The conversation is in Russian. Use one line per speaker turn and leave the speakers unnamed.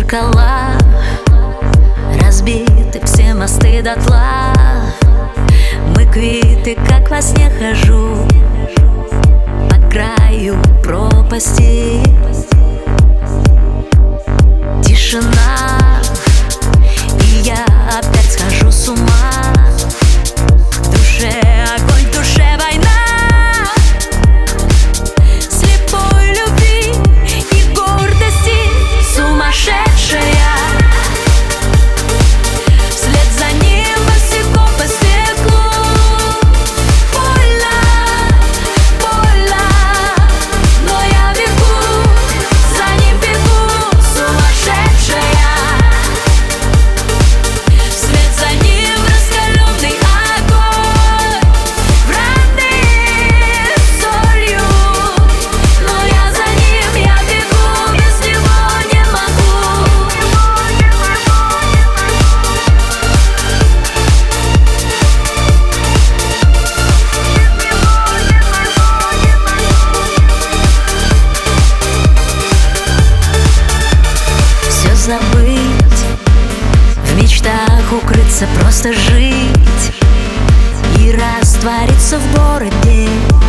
зеркала, разбиты все мосты дотла. Мы квиты, как во сне хожу по краю пропасти. Тишина, и я опять схожу с ума. В душе огонь, в душе война, слепой любви и гордости сумасшедшая. Вслед за ним босиком по стеклу. Больно, больно, но я бегу, за ним бегу, сумасшедшая. Вслед за ним раскаленный огонь, вранный солью. Но я за ним, я бегу, без него не могу. Все забыть, в мечтах укрыться, просто жить и раствориться в городе.